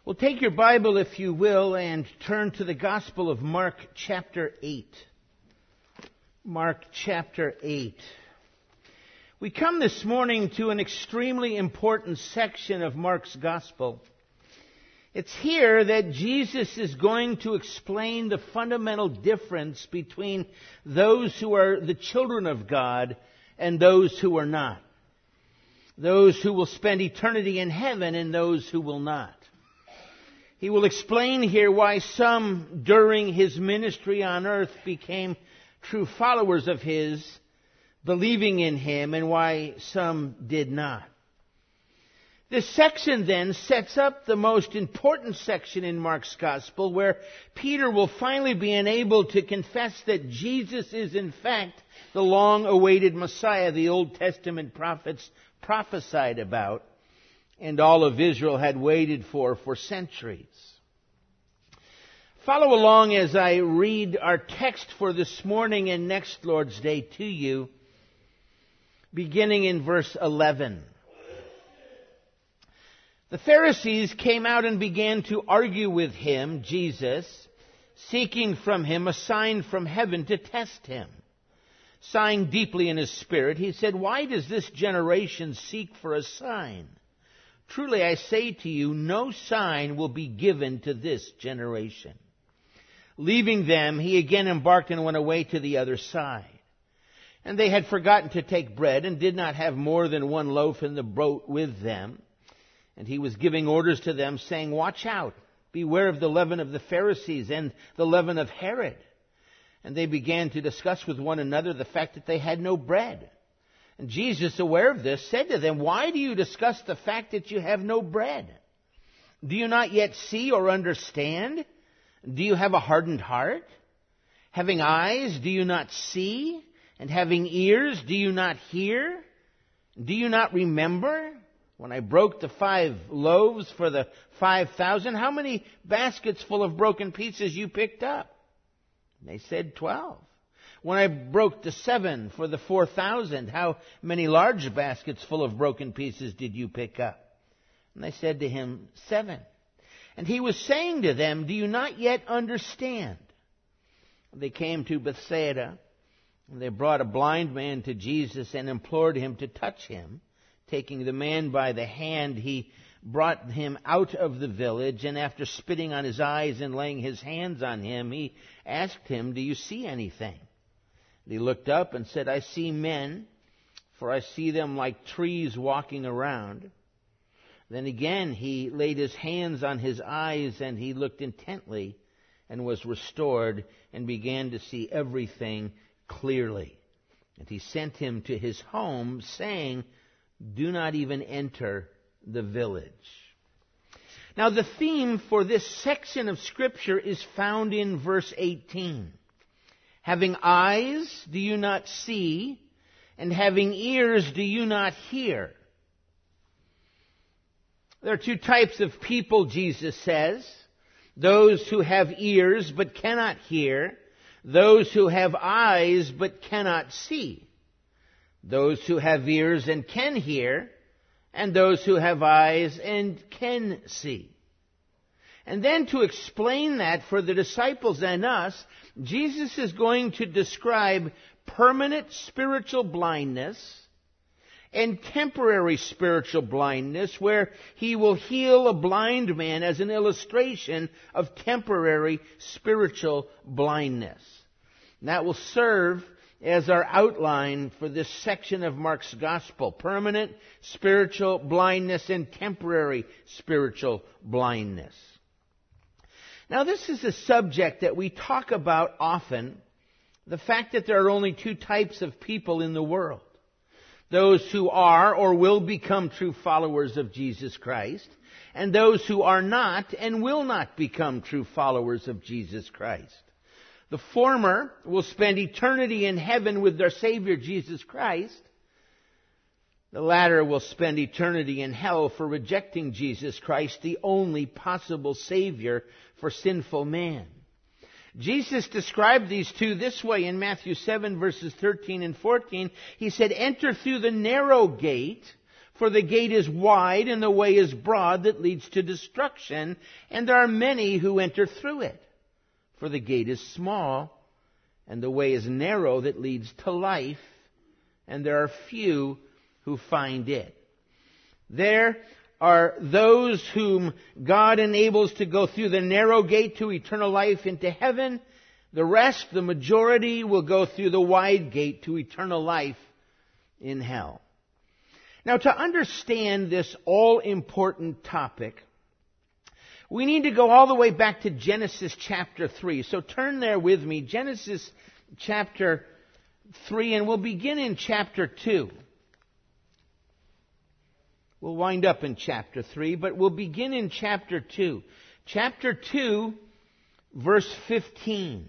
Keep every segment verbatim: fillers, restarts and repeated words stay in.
Well, take your Bible, if you will, and turn to the Gospel of Mark chapter eight. Mark chapter eight. We come this morning to an extremely important section of Mark's Gospel. It's here that Jesus is going to explain the fundamental difference between those who are the children of God and those who are not. Those who will spend eternity in heaven and those who will not. He will explain here why some during his ministry on earth became true followers of his, believing in him, and why some did not. This section then sets up the most important section in Mark's Gospel, where Peter will finally be enabled to confess that Jesus is in fact the long-awaited Messiah the Old Testament prophets prophesied about, and all of Israel had waited for for centuries. Follow along as I read our text for this morning and next Lord's Day to you, beginning in verse eleven. The Pharisees came out and began to argue with him, Jesus, seeking from him a sign from heaven to test him. Sighing deeply in his spirit, he said, "Why does this generation seek for a sign? Truly I say to you, no sign will be given to this generation." Leaving them, he again embarked and went away to the other side. And they had forgotten to take bread and did not have more than one loaf in the boat with them. And he was giving orders to them, saying, "Watch out, beware of the leaven of the Pharisees and the leaven of Herod." And they began to discuss with one another the fact that they had no bread. And Jesus, aware of this, said to them, "Why do you discuss the fact that you have no bread? Do you not yet see or understand? Do you have a hardened heart? Having eyes, do you not see? And having ears, do you not hear? Do you not remember when I broke the five loaves for the five thousand? How many baskets full of broken pieces you picked up?" And they said, "Twelve." "When I broke the seven for the four thousand, how many large baskets full of broken pieces did you pick up?" And they said to him, "Seven." And he was saying to them, "Do you not yet understand?" They came to Bethsaida, and they brought a blind man to Jesus and implored him to touch him. Taking the man by the hand, he brought him out of the village, and after spitting on his eyes and laying his hands on him, he asked him, "Do you see anything?" And he looked up and said, "I see men, for I see them like trees walking around." Then again he laid his hands on his eyes, and he looked intently and was restored and began to see everything clearly. And he sent him to his home, saying, "Do not even enter the village." Now the theme for this section of Scripture is found in verse eighteen. "Having eyes, do you not see? And having ears, do you not hear?" There are two types of people, Jesus says. Those who have ears but cannot hear. Those who have eyes but cannot see. Those who have ears and can hear. And those who have eyes and can see. And then to explain that for the disciples and us, Jesus is going to describe permanent spiritual blindness and temporary spiritual blindness, where he will heal a blind man as an illustration of temporary spiritual blindness. And that will serve as our outline for this section of Mark's Gospel: permanent spiritual blindness and temporary spiritual blindness. Now, this is a subject that we talk about often, the fact that there are only two types of people in the world. Those who are or will become true followers of Jesus Christ, and those who are not and will not become true followers of Jesus Christ. The former will spend eternity in heaven with their Savior Jesus Christ. The latter will spend eternity in hell for rejecting Jesus Christ, the only possible Savior for sinful man. Jesus described these two this way in Matthew seven, verses thirteen and fourteen. He said, "Enter through the narrow gate, For the gate is wide and the way is broad that leads to destruction, and there are many who enter through it. For the gate is small and the way is narrow that leads to life, and there are few who find it. There are those whom God enables to go through the narrow gate to eternal life into heaven. The rest, the majority, will go through the wide gate to eternal life in hell. Now, to understand this all-important topic, we need to go all the way back to Genesis chapter three. So turn there with me, Genesis chapter three, and we'll begin in chapter two. We'll wind up in chapter three, but we'll begin in chapter two. Chapter two, verse fifteen.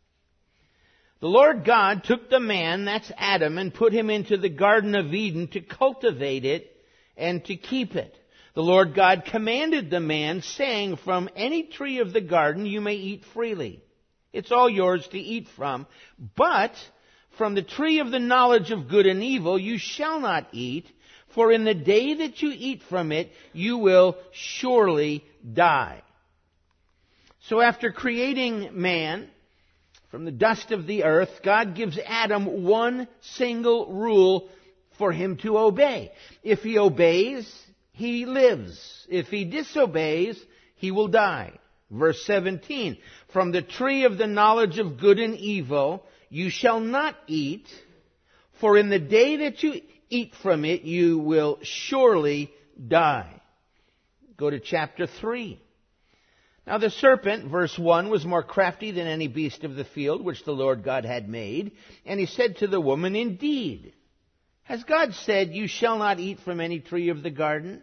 The Lord God took the man, that's Adam, and put him into the Garden of Eden to cultivate it and to keep it. The Lord God commanded the man, saying, from any tree of the garden you may eat freely. It's all yours to eat from. But from the tree of the knowledge of good and evil you shall not eat, for in the day that you eat from it you will surely die. So after creating man from the dust of the earth, God gives Adam one single rule for him to obey. If he obeys, he lives. If he disobeys, he will die. Verse seventeen, from the tree of the knowledge of good and evil you shall not eat, for in the day that you eat from it you will surely die. Go to chapter three. Now the serpent, verse one, was more crafty than any beast of the field which the Lord God had made. And he said to the woman, indeed, has God said, you shall not eat from any tree of the garden?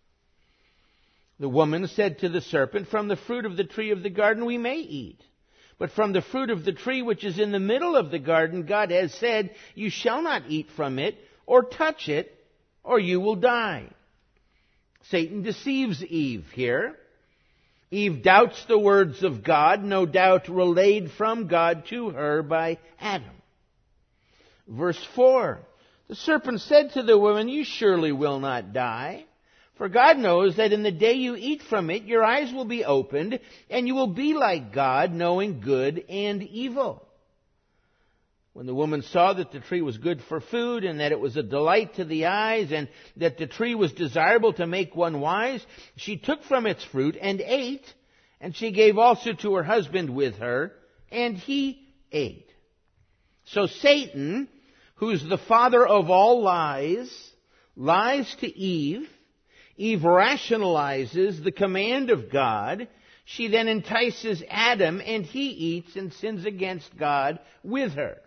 The woman said to the serpent, from the fruit of the tree of the garden we may eat. But from the fruit of the tree which is in the middle of the garden, God has said, you shall not eat from it or touch it, or you will die. Satan deceives Eve here. Eve doubts the words of God, no doubt relayed from God to her by Adam. Verse four, the serpent said to the woman, you surely will not die, for God knows that in the day you eat from it, your eyes will be opened, and you will be like God, knowing good and evil. When the woman saw that the tree was good for food, and that it was a delight to the eyes, and that the tree was desirable to make one wise, she took from its fruit and ate, and she gave also to her husband with her, and he ate. So Satan, who's the father of all lies, lies to Eve. Eve rationalizes the command of God. She then entices Adam, and he eats and sins against God with her.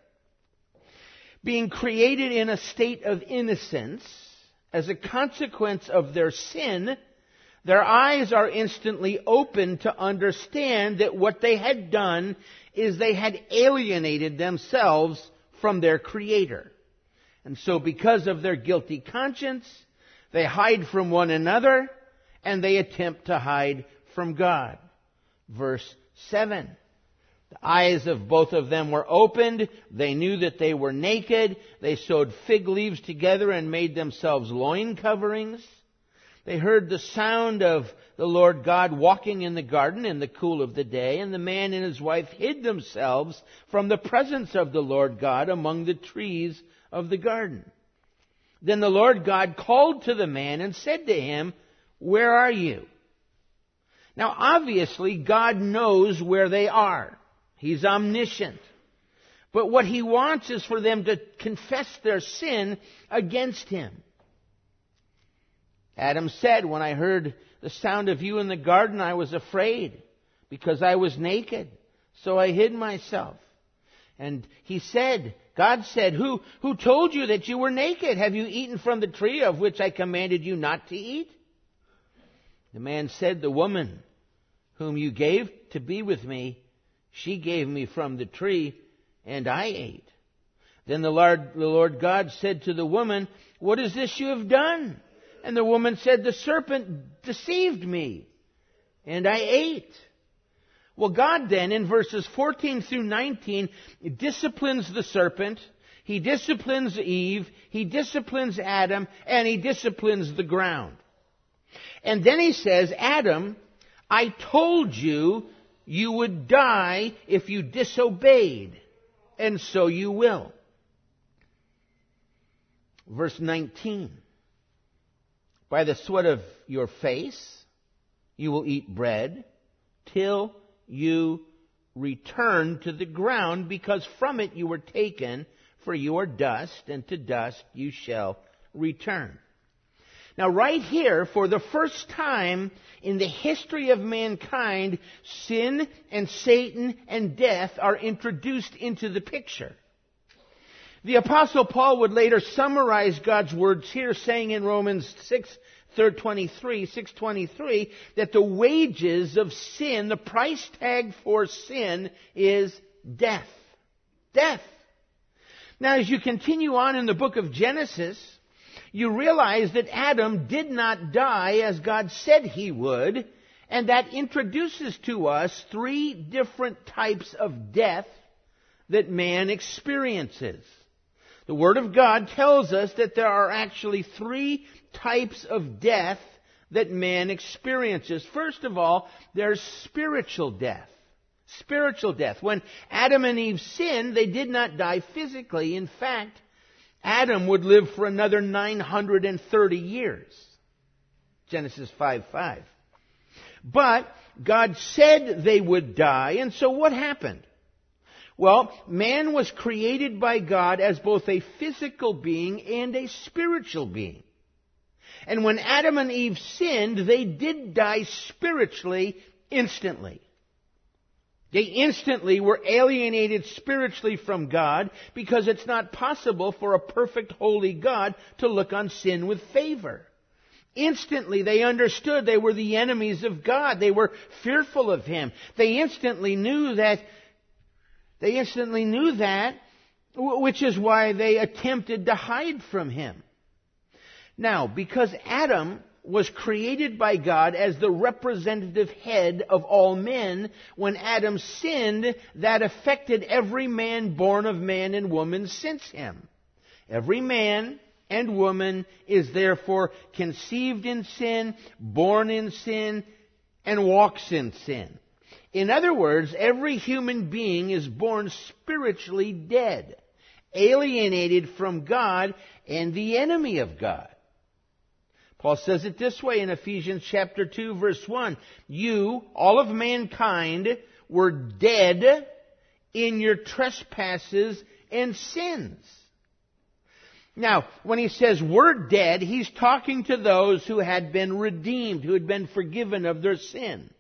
Being created in a state of innocence, as a consequence of their sin, their eyes are instantly opened to understand that what they had done is they had alienated themselves from their Creator. And so because of their guilty conscience, they hide from one another, and they attempt to hide from God. Verse seven. The eyes of both of them were opened. They knew that they were naked. They sewed fig leaves together and made themselves loin coverings. They heard the sound of the Lord God walking in the garden in the cool of the day, and the man and his wife hid themselves from the presence of the Lord God among the trees of the garden. Then the Lord God called to the man and said to him, where are you? Now obviously God knows where they are. He's omniscient. But what he wants is for them to confess their sin against him. Adam said, when I heard the sound of you in the garden, I was afraid because I was naked. So I hid myself. And he said, God said, who, who told you that you were naked? Have you eaten from the tree of which I commanded you not to eat? The man said, the woman whom you gave to be with me, she gave me from the tree, and I ate. Then the Lord, the Lord God said to the woman, what is this you have done? And the woman said, the serpent deceived me, and I ate. Well, God then, in verses fourteen through nineteen, disciplines the serpent. He disciplines Eve, he disciplines Adam, and he disciplines the ground. And then he says, Adam, I told you you would die if you disobeyed, and so you will. Verse nineteen. By the sweat of your face you will eat bread till you return to the ground, because from it you were taken, for you are dust, and to dust you shall return. Now right here, for the first time in the history of mankind, sin and Satan and death are introduced into the picture. The Apostle Paul would later summarize God's words here, saying in Romans six twenty-three, six twenty-three, that the wages of sin, the price tag for sin, is death. Death. Now, as you continue on in the book of Genesis, you realize that Adam did not die as God said he would, and that introduces to us three different types of death that man experiences. The Word of God tells us that there are actually three types of death that man experiences. First of all, there's spiritual death. Spiritual death. When Adam and Eve sinned, they did not die physically. In fact, Adam would live for another nine hundred thirty years. Genesis five five. But God said they would die, and so what happened? Well, man was created by God as both a physical being and a spiritual being. And when Adam and Eve sinned, they did die spiritually instantly. They instantly were alienated spiritually from God, because it's not possible for a perfect, holy God to look on sin with favor. Instantly they understood they were the enemies of God. They were fearful of Him. They instantly knew that, they instantly knew that, which is why they attempted to hide from Him. Now, because Adam was created by God as the representative head of all men, when Adam sinned, that affected every man born of man and woman since him. Every man and woman is therefore conceived in sin, born in sin, and walks in sin. In other words, every human being is born spiritually dead, alienated from God and the enemy of God. Paul says it this way in Ephesians chapter two, verse one. You, all of mankind, were dead in your trespasses and sins. Now, when he says we're dead, he's talking to those who had been redeemed, who had been forgiven of their sin.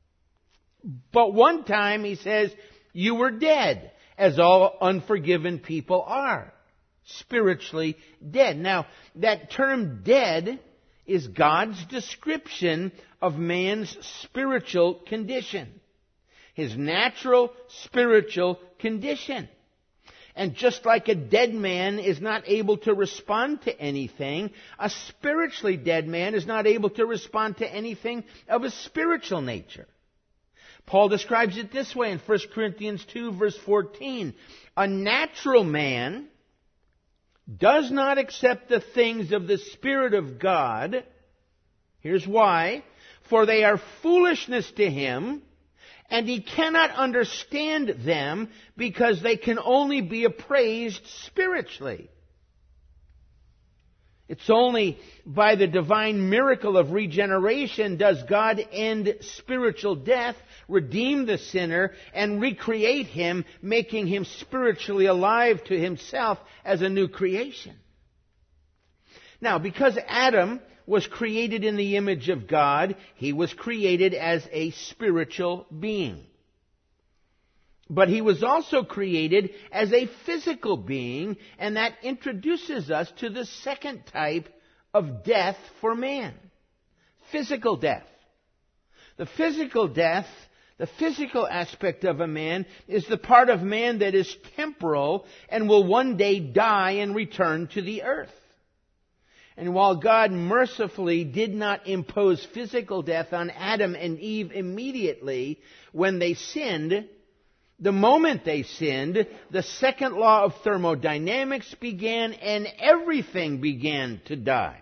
But one time he says, you were dead, as all unforgiven people are. Spiritually dead. Now, that term dead is God's description of man's spiritual condition. His natural spiritual condition. And just like a dead man is not able to respond to anything, a spiritually dead man is not able to respond to anything of a spiritual nature. Paul describes it this way in First Corinthians two, verse fourteen. A natural man does not accept the things of the Spirit of God. Here's why. For they are foolishness to him, and he cannot understand them, because they can only be appraised spiritually. It's only by the divine miracle of regeneration does God end spiritual death, redeem the sinner, and recreate him, making him spiritually alive to himself as a new creation. Now, because Adam was created in the image of God, he was created as a spiritual being. But he was also created as a physical being, and that introduces us to the second type of death for man. Physical death. The physical death, the physical aspect of a man, is the part of man that is temporal and will one day die and return to the earth. And while God mercifully did not impose physical death on Adam and Eve immediately when they sinned, The moment they sinned, the second law of thermodynamics began and everything began to die.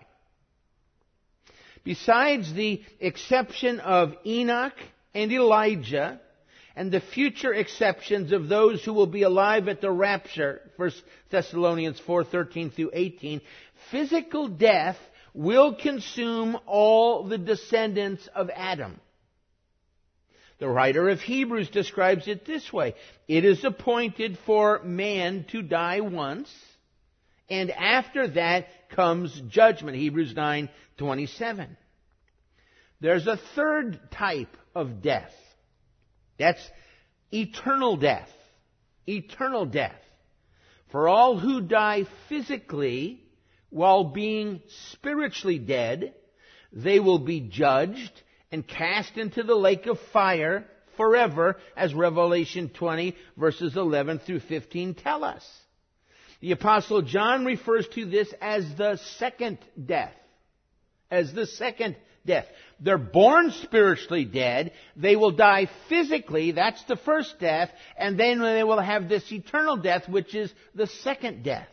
Besides the exception of Enoch and Elijah, and the future exceptions of those who will be alive at the rapture, First Thessalonians four, thirteen through eighteen, physical death will consume all the descendants of Adam. The writer of Hebrews describes it this way: it is appointed for man to die once, and after that comes judgment. Hebrews nine twenty-seven. There's a third type of death. That's eternal death. Eternal death. For all who die physically while being spiritually dead, they will be judged and cast into the lake of fire forever, as Revelation twenty, verses eleven through fifteen tell us. The Apostle John refers to this as the second death. As the second death. They're born spiritually dead. They will die physically. That's the first death. And then they will have this eternal death, which is the second death.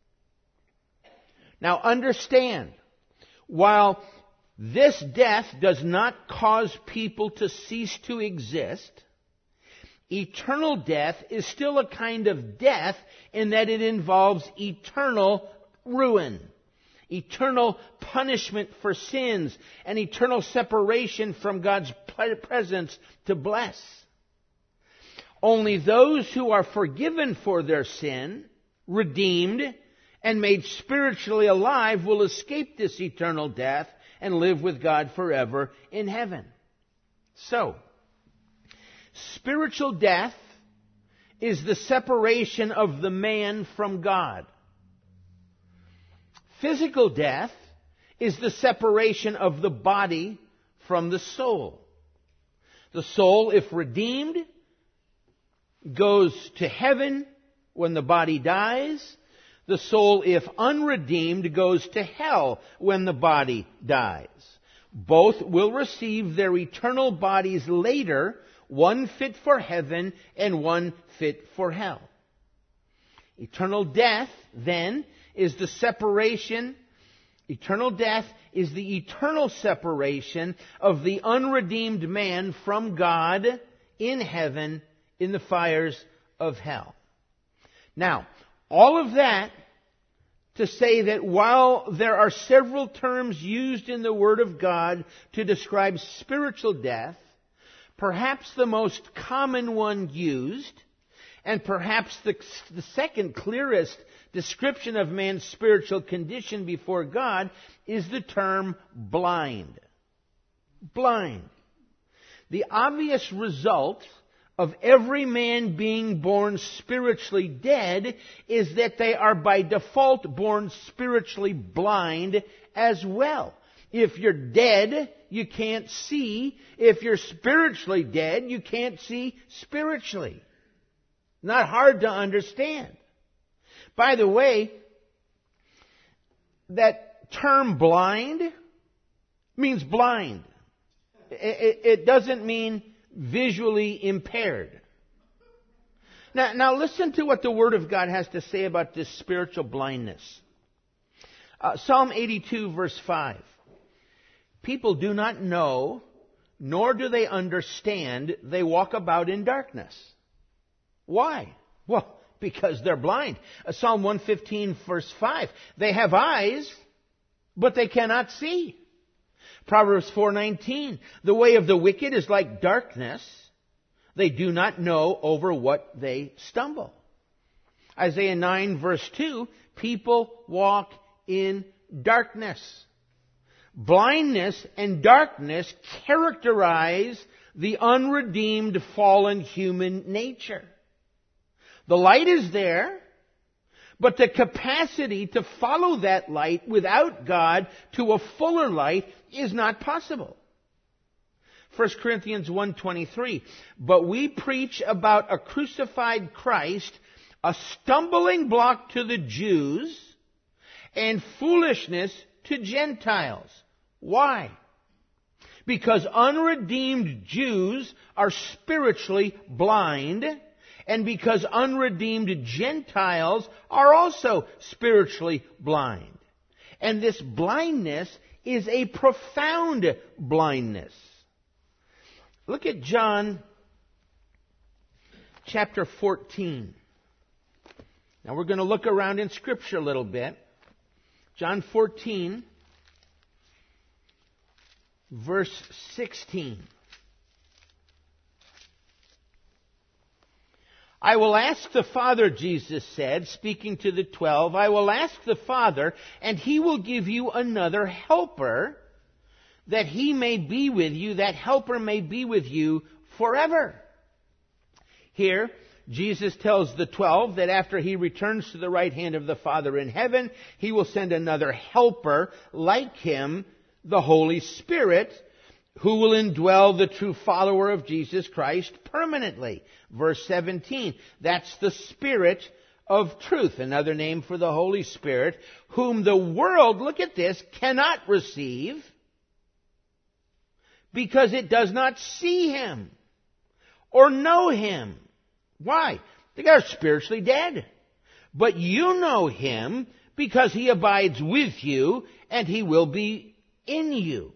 Now understand, while this death does not cause people to cease to exist, eternal death is still a kind of death in that it involves eternal ruin, eternal punishment for sins, and eternal separation from God's presence to bless. Only those who are forgiven for their sin, redeemed, and made spiritually alive will escape this eternal death and live with God forever in heaven. So, spiritual death is the separation of the man from God. Physical death is the separation of the body from the soul. The soul, if redeemed, goes to heaven when the body dies. The soul, if unredeemed, goes to hell when the body dies. Both will receive their eternal bodies later, one fit for heaven and one fit for hell. Eternal death, then, is the separation, eternal death is the eternal separation of the unredeemed man from God in heaven in the fires of hell. Now, all of that to say that while there are several terms used in the Word of God to describe spiritual death, perhaps the most common one used, and perhaps the, the second clearest description of man's spiritual condition before God, is the term blind. Blind. The obvious result of every man being born spiritually dead is that they are by default born spiritually blind as well. If you're dead, you can't see. If you're spiritually dead, you can't see spiritually. Not hard to understand. By the way, that term blind means blind. It, it doesn't mean visually impaired. Now, now listen to what the Word of God has to say about this spiritual blindness. Uh, Psalm eighty-two, verse five. People do not know, nor do they understand. They walk about in darkness. Why? Well, because they're blind. Uh, Psalm one fifteen, verse five. They have eyes, but they cannot see. Proverbs four nineteen. The way of the wicked is like darkness. They do not know over what they stumble. Isaiah nine, verse two. People walk in darkness. Blindness and darkness characterize the unredeemed fallen human nature. The light is there, but the capacity to follow that light without God to a fuller light is not possible. First Corinthians one twenty-three. But we preach about a crucified Christ, a stumbling block to the Jews, and foolishness to Gentiles. Why? Because unredeemed Jews are spiritually blind, and because unredeemed Gentiles are also spiritually blind. And this blindness is a profound blindness. Look at John chapter fourteen. Now we're going to look around in Scripture a little bit. John fourteen, verse sixteen. I will ask the Father, Jesus said, speaking to the twelve, I will ask the Father, and He will give you another helper, that He may be with you, that helper may be with you forever. Here, Jesus tells the twelve that after He returns to the right hand of the Father in heaven, He will send another helper like Him, the Holy Spirit, who will indwell the true follower of Jesus Christ permanently. Verse seventeen, that's the Spirit of truth, another name for the Holy Spirit, whom the world, look at this, cannot receive because it does not see Him or know Him. Why? They are spiritually dead. But you know Him because He abides with you and He will be in you.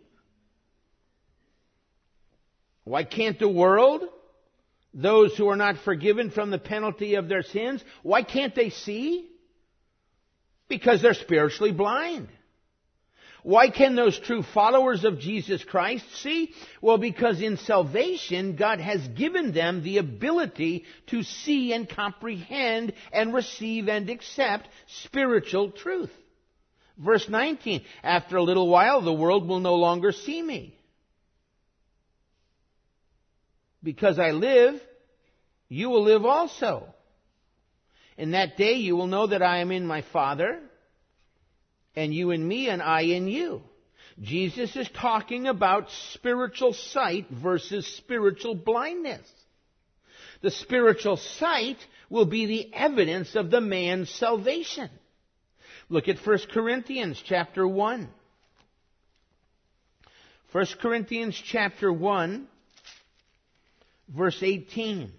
Why can't the world, those who are not forgiven from the penalty of their sins, why can't they see? Because they're spiritually blind. Why can those true followers of Jesus Christ see? Well, because in salvation, God has given them the ability to see and comprehend and receive and accept spiritual truth. Verse nineteen, after a little while, the world will no longer see me. Because I live, you will live also. In that day you will know that I am in my Father, and you in me, and I in you. Jesus is talking about spiritual sight versus spiritual blindness. The spiritual sight will be the evidence of the man's salvation. Look at First Corinthians chapter one. First Corinthians chapter one. Verse eighteen.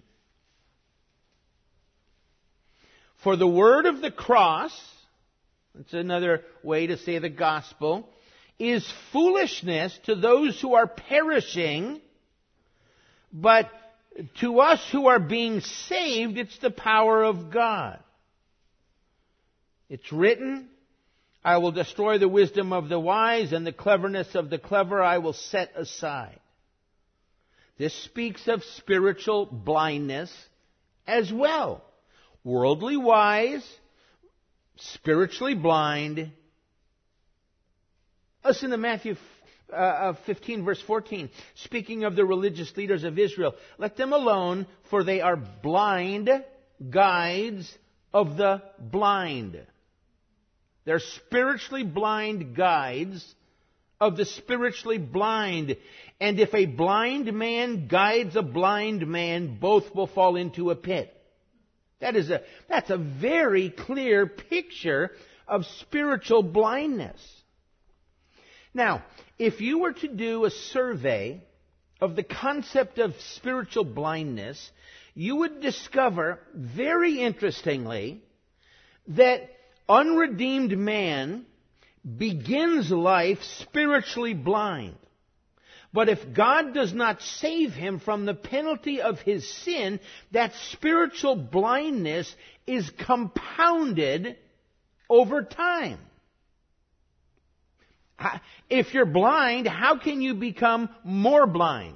For the word of the cross, that's another way to say the gospel, is foolishness to those who are perishing, but to us who are being saved, it's the power of God. It's written, I will destroy the wisdom of the wise, and the cleverness of the clever I will set aside. This speaks of spiritual blindness as well. Worldly wise, spiritually blind. Listen to Matthew uh, fifteen, verse fourteen. Speaking of the religious leaders of Israel, let them alone, for they are blind guides of the blind. They're spiritually blind guides of the spiritually blind. And if a blind man guides a blind man, both will fall into a pit. That is a, that's a very clear picture of spiritual blindness. Now, if you were to do a survey of the concept of spiritual blindness, you would discover, very interestingly, that unredeemed man begins life spiritually blind. But if God does not save him from the penalty of his sin, that spiritual blindness is compounded over time. If you're blind, how can you become more blind?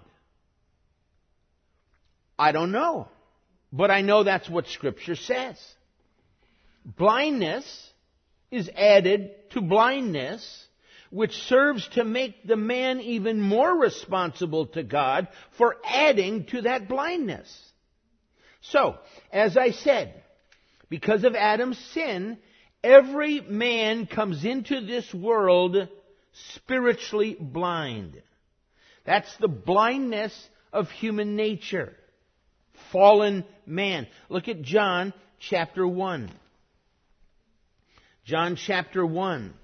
I don't know. But I know that's what Scripture says. Blindness is added to blindness, which serves to make the man even more responsible to God for adding to that blindness. So, as I said, because of Adam's sin, every man comes into this world spiritually blind. That's the blindness of human nature. Fallen man. Look at John chapter one. John chapter one.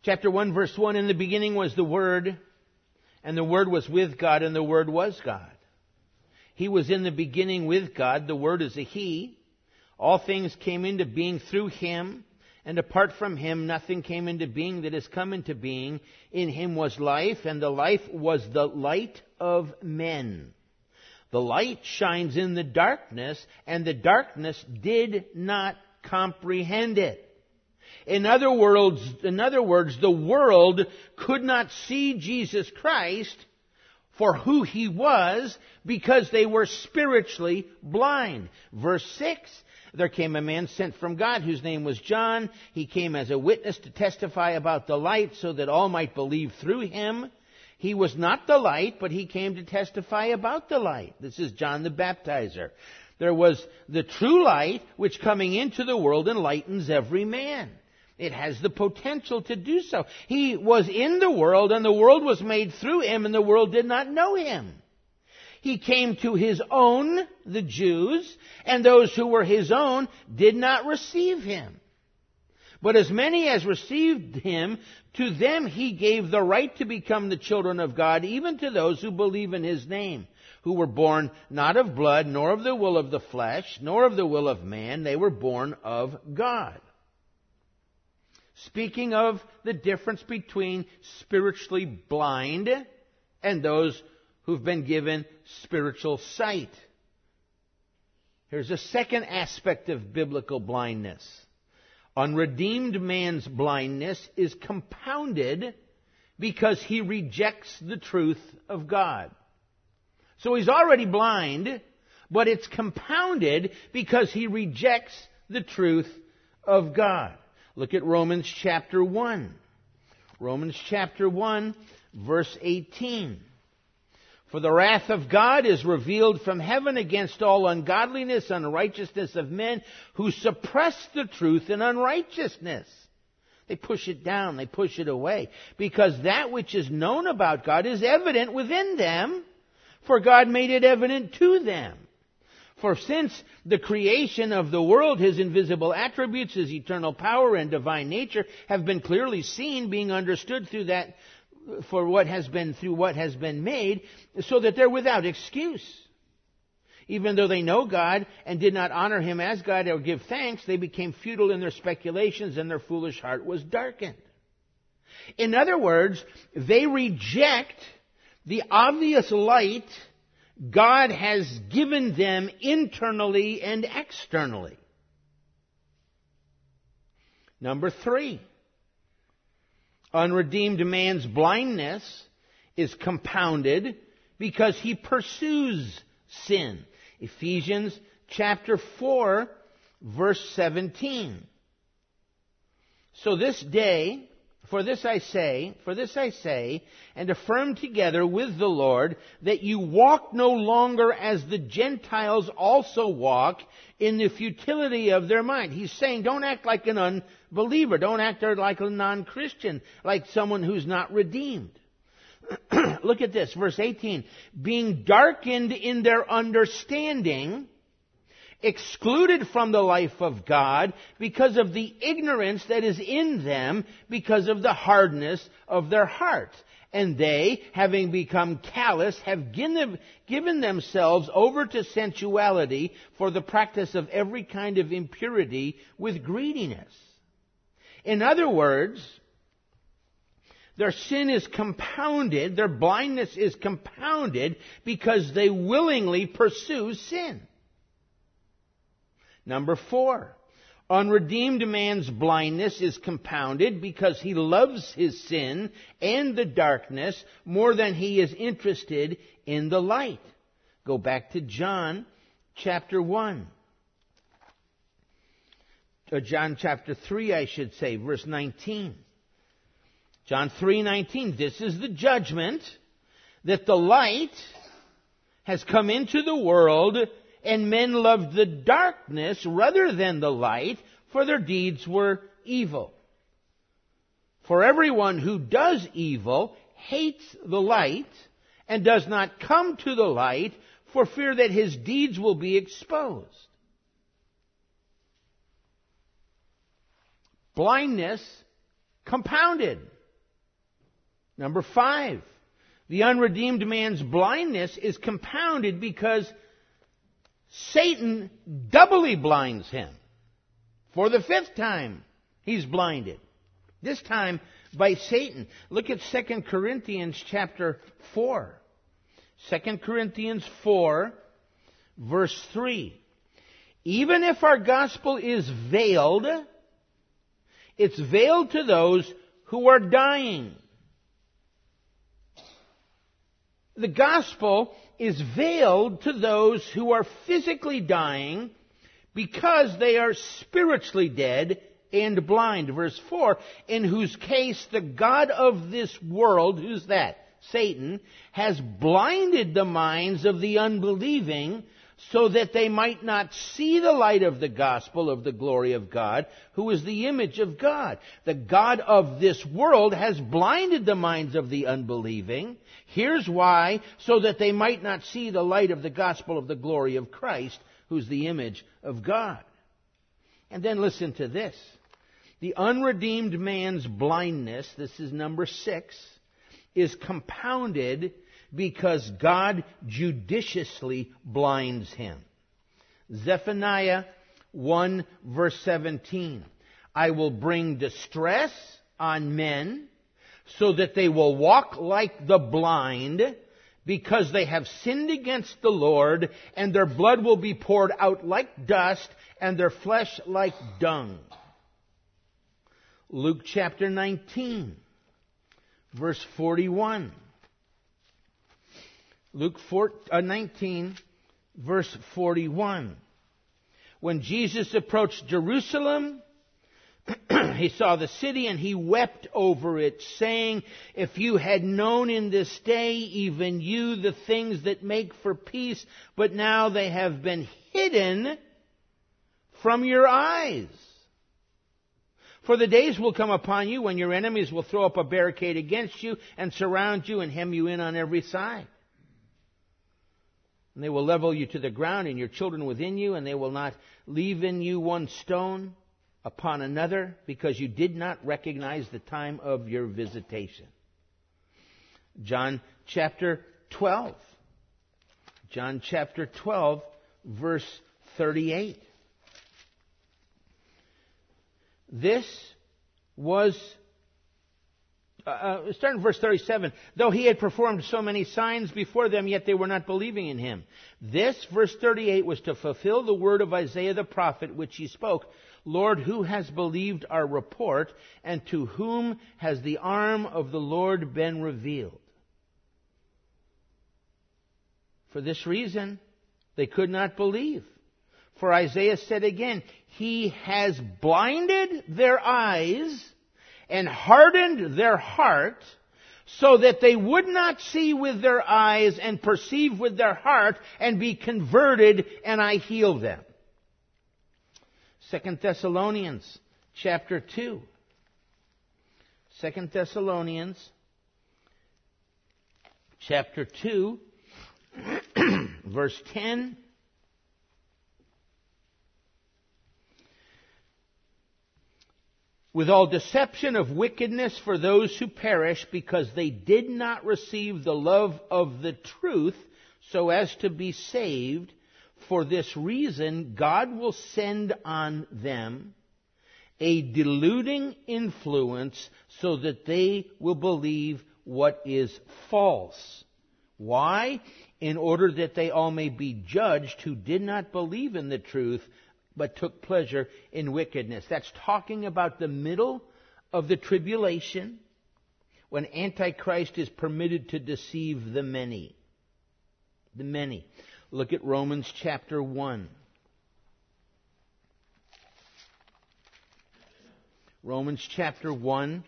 Chapter one, verse one, in the beginning was the Word, and the Word was with God, and the Word was God. He was in the beginning with God. The Word is a He. All things came into being through Him, and apart from Him nothing came into being that has come into being. In Him was life, and the life was the light of men. The light shines in the darkness, and the darkness did not comprehend it. In other words, in other words, the world could not see Jesus Christ for who He was because they were spiritually blind. Verse six, there came a man sent from God whose name was John. He came as a witness to testify about the light so that all might believe through him. He was not the light, but he came to testify about the light. This is John the Baptizer. There was the true light which coming into the world enlightens every man. It has the potential to do so. He was in the world, and the world was made through Him, and the world did not know Him. He came to His own, the Jews, and those who were His own did not receive Him. But as many as received Him, to them He gave the right to become the children of God, even to those who believe in His name, who were born not of blood, nor of the will of the flesh, nor of the will of man. They were born of God. Speaking of the difference between spiritually blind and those who've been given spiritual sight. Here's a second aspect of biblical blindness. Unredeemed man's blindness is compounded because he rejects the truth of God. So he's already blind, but it's compounded because he rejects the truth of God. Look at Romans chapter one. Romans chapter one, verse eighteen. For the wrath of God is revealed from heaven against all ungodliness and unrighteousness of men who suppress the truth in unrighteousness. They push it down, they push it away, because that which is known about God is evident within them, for God made it evident to them. For since the creation of the world, His invisible attributes, His eternal power and divine nature have been clearly seen, being understood through that, for what has been, through what has been made, so that they're without excuse. Even though they know God and did not honor Him as God or give thanks, they became futile in their speculations, and their foolish heart was darkened. In other words, they reject the obvious light God has given them internally and externally. Number three, unredeemed man's blindness is compounded because he pursues sin. Ephesians chapter four, verse seventeen. So this day, For this I say, for this I say, and affirm together with the Lord, that you walk no longer as the Gentiles also walk in the futility of their mind. He's saying, don't act like an unbeliever. Don't act like a non-Christian, like someone who's not redeemed. Look at this, verse eighteen. Being darkened in their understanding, excluded from the life of God because of the ignorance that is in them, because of the hardness of their hearts. And they, having become callous, have given themselves over to sensuality for the practice of every kind of impurity with greediness. In other words, their sin is compounded, their blindness is compounded because they willingly pursue sin. Number four, unredeemed man's blindness is compounded because he loves his sin and the darkness more than he is interested in the light. Go back to John chapter one. Or John chapter three, I should say, verse nineteen. John three nineteen. This is the judgment, that the light has come into the world, and men loved the darkness rather than the light, for their deeds were evil. For everyone who does evil hates the light and does not come to the light for fear that his deeds will be exposed. Blindness compounded. Number five, the unredeemed man's blindness is compounded because Satan doubly blinds him. For the fifth time, he's blinded. This time by Satan. Look at Second Corinthians chapter four. Second Corinthians four, verse three. Even if our gospel is veiled, it's veiled to those who are dying. The gospel is veiled to those who are physically dying because they are spiritually dead and blind. Verse four, in whose case the God of this world, who's that? Satan, has blinded the minds of the unbelieving so that they might not see the light of the gospel of the glory of God, who is the image of God. The God of this world has blinded the minds of the unbelieving. Here's why, so that they might not see the light of the gospel of the glory of Christ, who's the image of God. And then listen to this. The unredeemed man's blindness, this is number six, is compounded because God judiciously blinds him. Zephaniah one verse seventeen. I will bring distress on men so that they will walk like the blind because they have sinned against the Lord, and their blood will be poured out like dust and their flesh like dung. Luke chapter nineteen, verse forty-one. Luke nineteen, verse forty-one. When Jesus approached Jerusalem, he saw the city and he wept over it, saying, if you had known in this day, even you, the things that make for peace, but now they have been hidden from your eyes. For the days will come upon you when your enemies will throw up a barricade against you and surround you and hem you in on every side. And they will level you to the ground and your children within you, and they will not leave in you one stone upon another, because you did not recognize the time of your visitation. John chapter twelve. John chapter twelve, verse thirty-eight. This was, uh, starting verse thirty-seven, though he had performed so many signs before them, yet they were not believing in him. This, verse thirty-eight, was to fulfill the word of Isaiah the prophet, which he spoke, Lord, who has believed our report, and to whom has the arm of the Lord been revealed? For this reason, they could not believe. For Isaiah said again, he has blinded their eyes and hardened their heart, so that they would not see with their eyes and perceive with their heart and be converted, and I heal them. Second Thessalonians chapter two. Second Thessalonians chapter two, verse ten. With all deception of wickedness for those who perish, because they did not receive the love of the truth so as to be saved. For this reason, God will send on them a deluding influence so that they will believe what is false. Why? In order that they all may be judged who did not believe in the truth, but took pleasure in wickedness. That's talking about the middle of the tribulation, when Antichrist is permitted to deceive the many. The many. Look at Romans chapter one. Romans chapter one,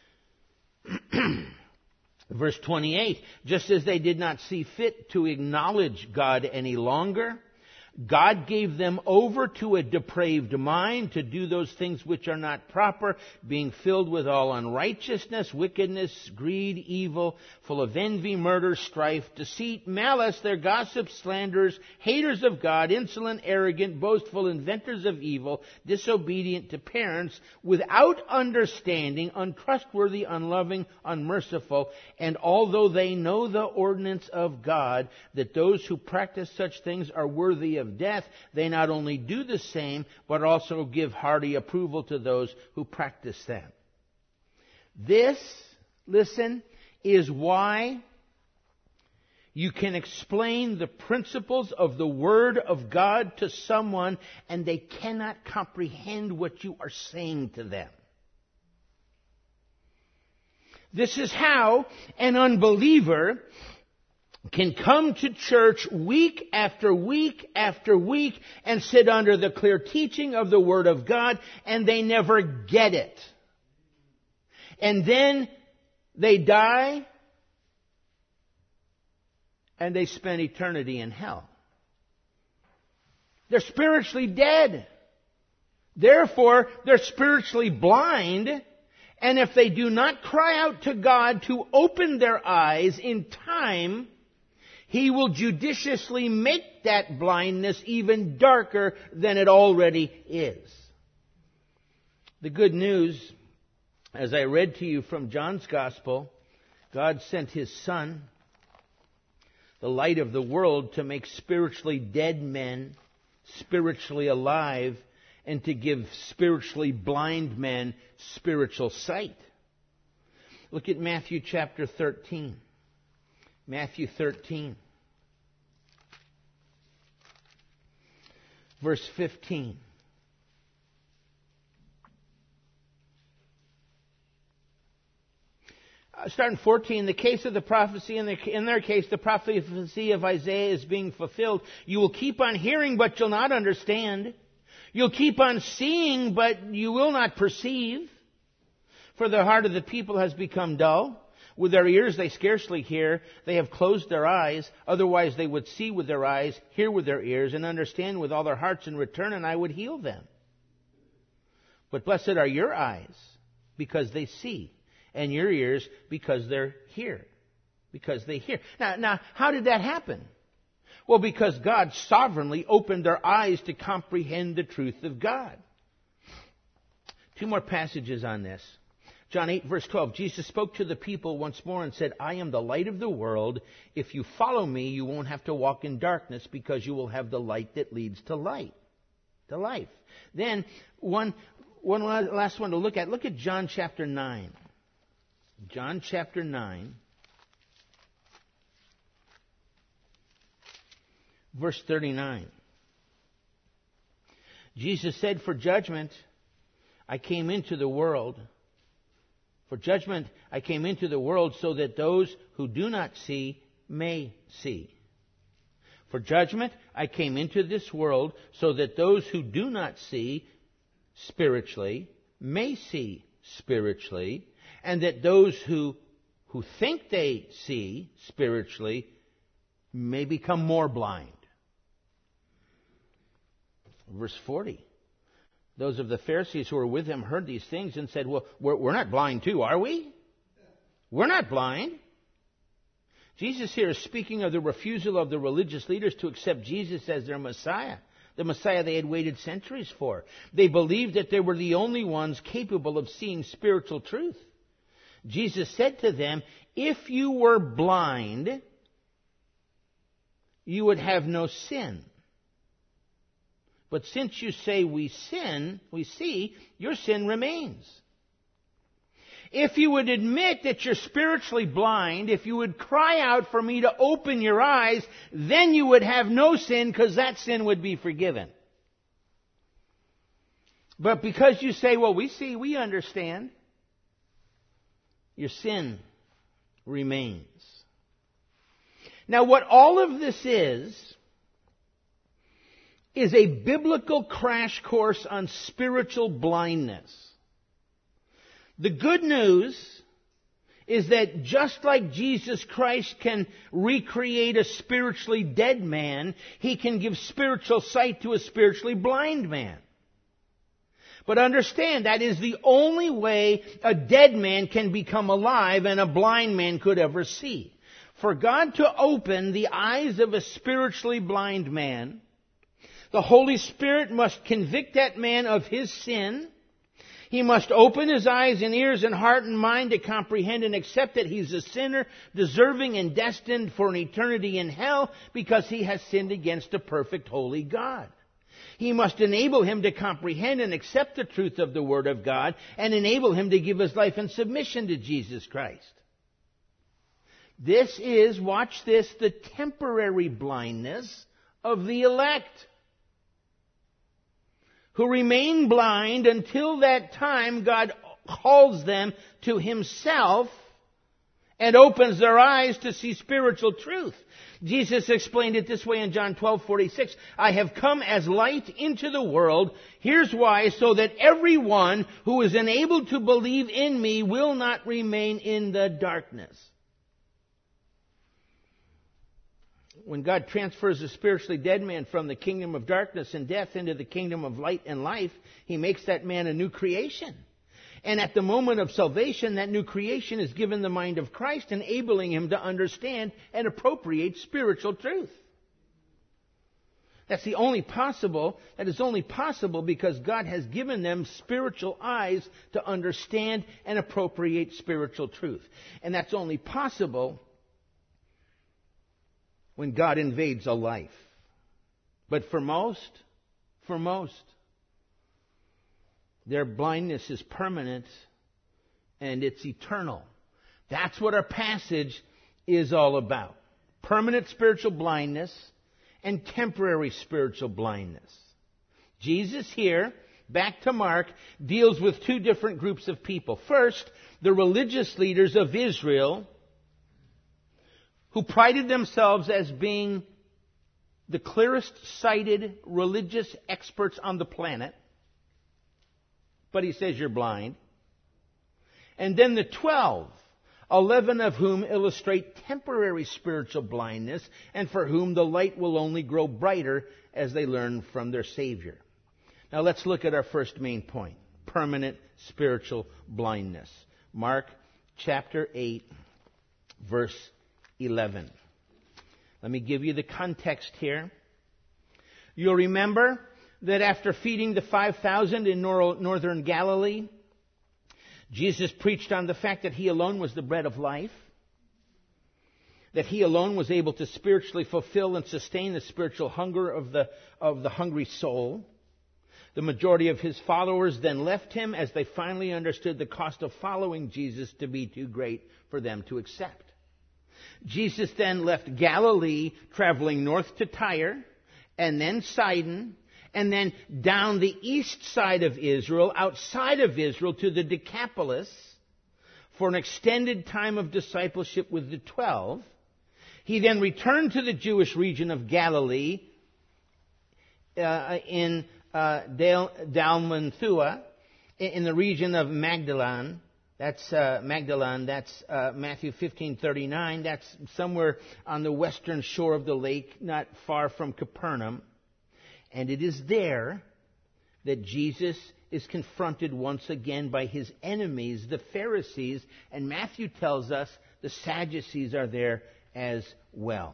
verse twenty-eight. Just as they did not see fit to acknowledge God any longer, God gave them over to a depraved mind to do those things which are not proper, being filled with all unrighteousness, wickedness, greed, evil, full of envy, murder, strife, deceit, malice. They're gossips, slanderers, haters of God, insolent, arrogant, boastful, inventors of evil, disobedient to parents, without understanding, untrustworthy, unloving, unmerciful. And although they know the ordinance of God, that those who practice such things are worthy of death, they not only do the same, but also give hearty approval to those who practice them. This, listen, is why you can explain the principles of the Word of God to someone and they cannot comprehend what you are saying to them. This is how an unbeliever can come to church week after week after week and sit under the clear teaching of the Word of God, and they never get it. And then they die, and they spend eternity in hell. They're spiritually dead. Therefore, they're spiritually blind, and if they do not cry out to God to open their eyes in time, He will judiciously make that blindness even darker than it already is. The good news, as I read to you from John's Gospel, God sent His Son, the light of the world, to make spiritually dead men spiritually alive and to give spiritually blind men spiritual sight. Look at Matthew chapter thirteen. Matthew thirteen, verse fifteen. Uh, starting fourteen, the case of the prophecy, in, the, in their case, the prophecy of Isaiah is being fulfilled. You will keep on hearing, but you'll not understand. You'll keep on seeing, but you will not perceive. For the heart of the people has become dull. With their ears they scarcely hear. They have closed their eyes. Otherwise they would see with their eyes, hear with their ears, and understand with all their hearts and return, and I would heal them. But blessed are your eyes, because they see, and your ears, because they hear. Because they hear. Now, now, how did that happen? Well, because God sovereignly opened their eyes to comprehend the truth of God. Two more passages on this. John eight, verse twelve, Jesus spoke to the people once more and said, I am the light of the world. If you follow me, you won't have to walk in darkness, because you will have the light that leads to light, to life. Then, one, one last one to look at. Look at John chapter nine. John chapter nine, verse thirty-nine. Jesus said, for judgment I came into the world. For judgment I came into the world, so that those who do not see may see. For judgment I came into this world, so that those who do not see spiritually may see spiritually, and that those who, who think they see spiritually may become more blind. Verse forty. Those of the Pharisees who were with him heard these things and said, well, we're, we're not blind too, are we? We're not blind. Jesus here is speaking of the refusal of the religious leaders to accept Jesus as their Messiah, the Messiah they had waited centuries for. They believed that they were the only ones capable of seeing spiritual truth. Jesus said to them, if you were blind, you would have no sin. But since you say we sin, we see, your sin remains. If you would admit that you're spiritually blind, if you would cry out for me to open your eyes, then you would have no sin, because that sin would be forgiven. But because you say, well, we see, we understand, your sin remains. Now, what all of this is, is a biblical crash course on spiritual blindness. The good news is that just like Jesus Christ can recreate a spiritually dead man, He can give spiritual sight to a spiritually blind man. But understand, that is the only way a dead man can become alive and a blind man could ever see. For God to open the eyes of a spiritually blind man, the Holy Spirit must convict that man of his sin. He must open his eyes and ears and heart and mind to comprehend and accept that he's a sinner, deserving and destined for an eternity in hell because he has sinned against a perfect, holy God. He must enable him to comprehend and accept the truth of the Word of God and enable him to give his life in submission to Jesus Christ. This is, watch this, the temporary blindness of the elect, who remain blind until that time God calls them to Himself and opens their eyes to see spiritual truth. Jesus explained it this way in John twelve forty-six. I have come as light into the world. Here's why, so that everyone who is enabled to believe in me will not remain in the darkness. When God transfers a spiritually dead man from the kingdom of darkness and death into the kingdom of light and life, He makes that man a new creation. And at the moment of salvation, that new creation is given the mind of Christ, enabling him to understand and appropriate spiritual truth. That's the only possible, that is only possible because God has given them spiritual eyes to understand and appropriate spiritual truth. And that's only possible when God invades a life. But for most, for most, their blindness is permanent and it's eternal. That's what our passage is all about. Permanent spiritual blindness and temporary spiritual blindness. Jesus here, back to Mark, deals with two different groups of people. First, the religious leaders of Israel, who prided themselves as being the clearest sighted religious experts on the planet. But he says you're blind. And then the twelve, eleven of whom illustrate temporary spiritual blindness, and for whom the light will only grow brighter as they learn from their Savior. Now let's look at our first main point. Permanent spiritual blindness. Mark chapter eight, verse eleven. Let me give you the context here. You'll remember that after feeding the five thousand in nor- northern Galilee, Jesus preached on the fact that He alone was the bread of life, that He alone was able to spiritually fulfill and sustain the spiritual hunger of the, of the hungry soul. The majority of His followers then left Him as they finally understood the cost of following Jesus to be too great for them to accept. Jesus then left Galilee, traveling north to Tyre, and then Sidon, and then down the east side of Israel, outside of Israel, to the Decapolis, for an extended time of discipleship with the twelve. He then returned to the Jewish region of Galilee, uh, in uh, Dal- Dalmanthua, in the region of Magdalene. That's uh, Magdalene. That's uh, Matthew fifteen thirty-nine. That's somewhere on the western shore of the lake, not far from Capernaum. And it is there that Jesus is confronted once again by His enemies, the Pharisees. And Matthew tells us the Sadducees are there as well.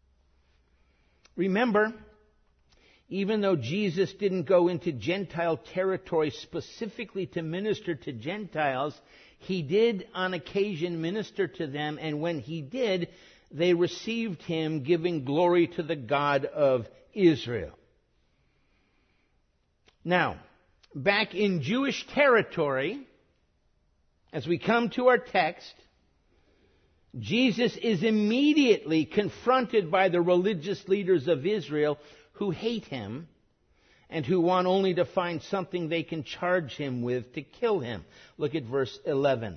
Remember, even though Jesus didn't go into Gentile territory specifically to minister to Gentiles, He did on occasion minister to them, and when He did, they received Him, giving glory to the God of Israel. Now, back in Jewish territory, as we come to our text, Jesus is immediately confronted by the religious leaders of Israel who hate Him and who want only to find something they can charge Him with to kill Him. Look at verse eleven.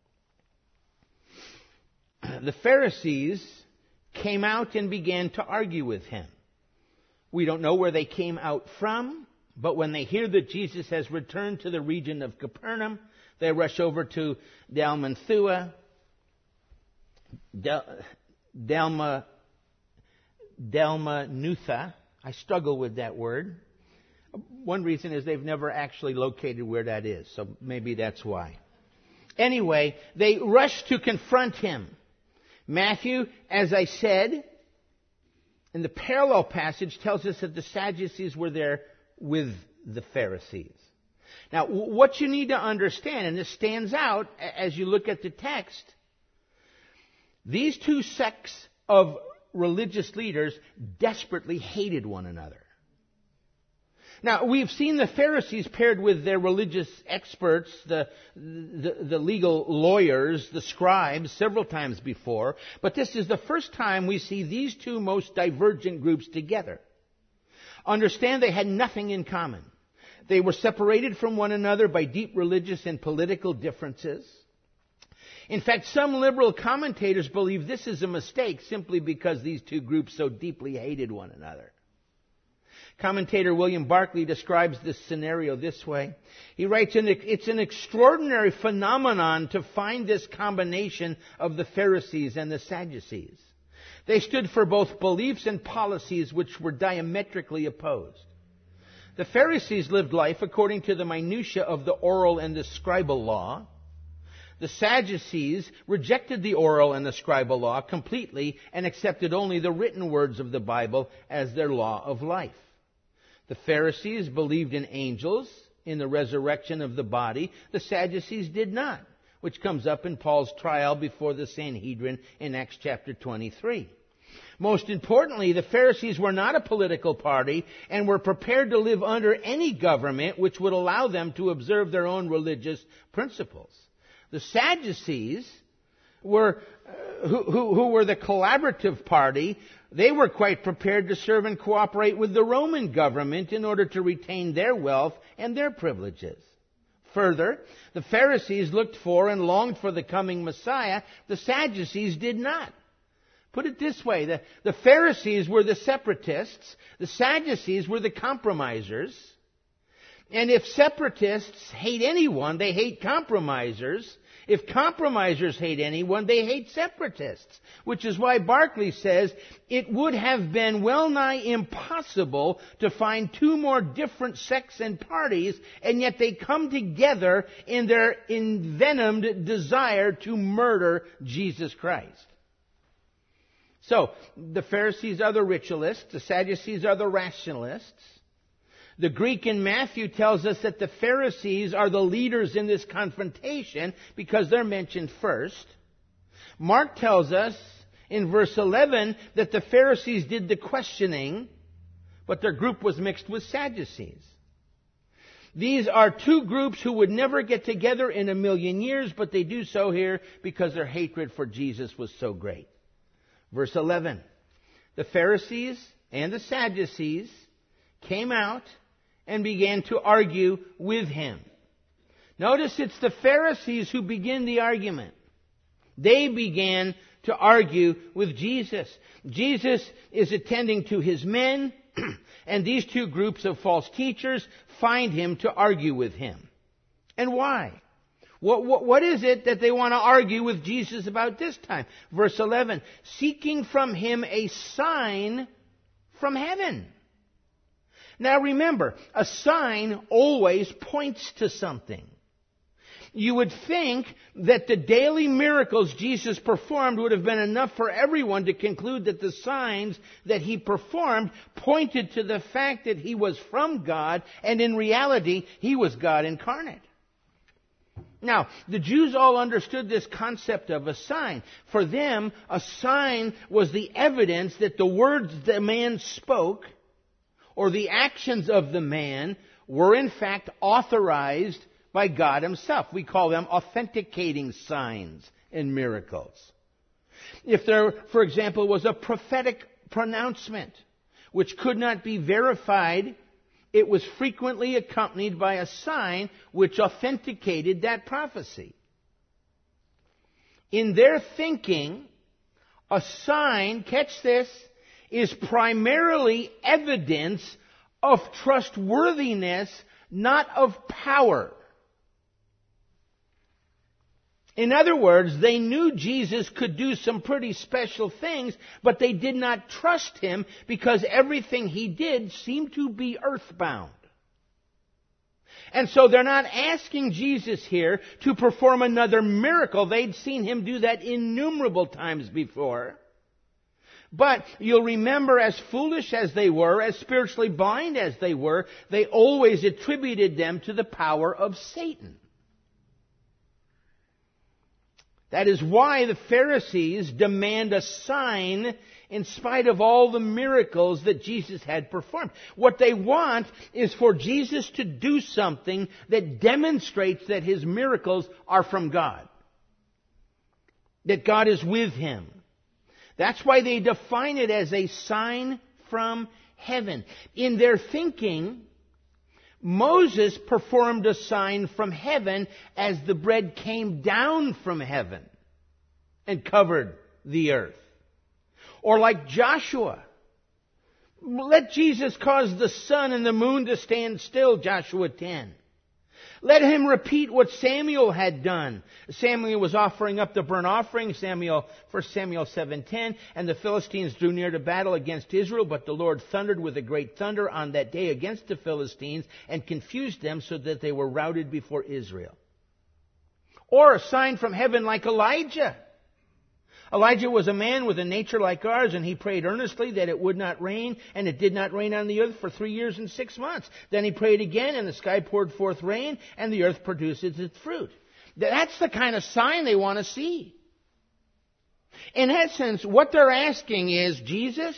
The Pharisees came out and began to argue with Him. We don't know where they came out from, but when they hear that Jesus has returned to the region of Capernaum, they rush over to Dalmanthua, Del, Delma, Dalmanutha. I struggle with that word. One reason is they've never actually located where that is, so maybe that's why. Anyway, they rush to confront him. Matthew, as I said, in the parallel passage tells us that the Sadducees were there with the Pharisees. Now, what you need to understand, and this stands out as you look at the text, these two sects of religious leaders desperately hated one another. Now, we've seen the Pharisees paired with their religious experts, the, the, the legal lawyers, the scribes, several times before, but this is the first time we see these two most divergent groups together. Understand they had nothing in common. They were separated from one another by deep religious and political differences. In fact, some liberal commentators believe this is a mistake simply because these two groups so deeply hated one another. Commentator William Barclay describes this scenario this way. He writes, it's an extraordinary phenomenon to find this combination of the Pharisees and the Sadducees. They stood for both beliefs and policies which were diametrically opposed. The Pharisees lived life according to the minutiae of the oral and the scribal law. The Sadducees rejected the oral and the scribal law completely and accepted only the written words of the Bible as their law of life. The Pharisees believed in angels, in the resurrection of the body. The Sadducees did not, which comes up in Paul's trial before the Sanhedrin in Acts chapter twenty-three. Most importantly, the Pharisees were not a political party and were prepared to live under any government which would allow them to observe their own religious principles. The Sadducees were, uh, who, who, who were the collaborative party. They were quite prepared to serve and cooperate with the Roman government in order to retain their wealth and their privileges. Further, the Pharisees looked for and longed for the coming Messiah. The Sadducees did not. Put it this way, the, the Pharisees were the separatists, the Sadducees were the compromisers. And if separatists hate anyone, they hate compromisers. If compromisers hate anyone, they hate separatists. Which is why Barclay says it would have been well nigh impossible to find two more different sects and parties, and yet they come together in their envenomed desire to murder Jesus Christ. So, the Pharisees are the ritualists, the Sadducees are the rationalists. The Greek in Matthew tells us that the Pharisees are the leaders in this confrontation because they're mentioned first. Mark tells us in verse eleven that the Pharisees did the questioning, but their group was mixed with Sadducees. These are two groups who would never get together in a million years, but they do so here because their hatred for Jesus was so great. Verse eleven, the Pharisees and the Sadducees came out and began to argue with him. Notice it's the Pharisees who begin the argument. They began to argue with Jesus. Jesus is attending to his men, and these two groups of false teachers find him to argue with him. And why? What, what, what is it that they want to argue with Jesus about this time? Verse eleven, seeking from him a sign from heaven. Now remember, a sign always points to something. You would think that the daily miracles Jesus performed would have been enough for everyone to conclude that the signs that he performed pointed to the fact that he was from God, and in reality, he was God incarnate. Now, the Jews all understood this concept of a sign. For them, a sign was the evidence that the words the man spoke or the actions of the man were in fact authorized by God himself. We call them authenticating signs and miracles. If there, for example, was a prophetic pronouncement which could not be verified, it was frequently accompanied by a sign which authenticated that prophecy. In their thinking, a sign, catch this, is primarily evidence of trustworthiness, not of power. In other words, they knew Jesus could do some pretty special things, but they did not trust him because everything he did seemed to be earthbound. And so they're not asking Jesus here to perform another miracle. They'd seen him do that innumerable times before. But you'll remember, as foolish as they were, as spiritually blind as they were, they always attributed them to the power of Satan. That is why the Pharisees demand a sign in spite of all the miracles that Jesus had performed. What they want is for Jesus to do something that demonstrates that his miracles are from God. That God is with him. That's why they define it as a sign from heaven. In their thinking, Moses performed a sign from heaven as the bread came down from heaven and covered the earth. Or like Joshua, let Jesus cause the sun and the moon to stand still, Joshua ten. Let him repeat what Samuel had done. Samuel was offering up the burnt offering, Samuel, First Samuel seven ten, and the Philistines drew near to battle against Israel, but the Lord thundered with a great thunder on that day against the Philistines and confused them so that they were routed before Israel. Or a sign from heaven like Elijah. Elijah was a man with a nature like ours, and he prayed earnestly that it would not rain, and it did not rain on the earth for three years and six months. Then he prayed again, and the sky poured forth rain, and the earth produces its fruit. That's the kind of sign they want to see. In essence, what they're asking is, Jesus,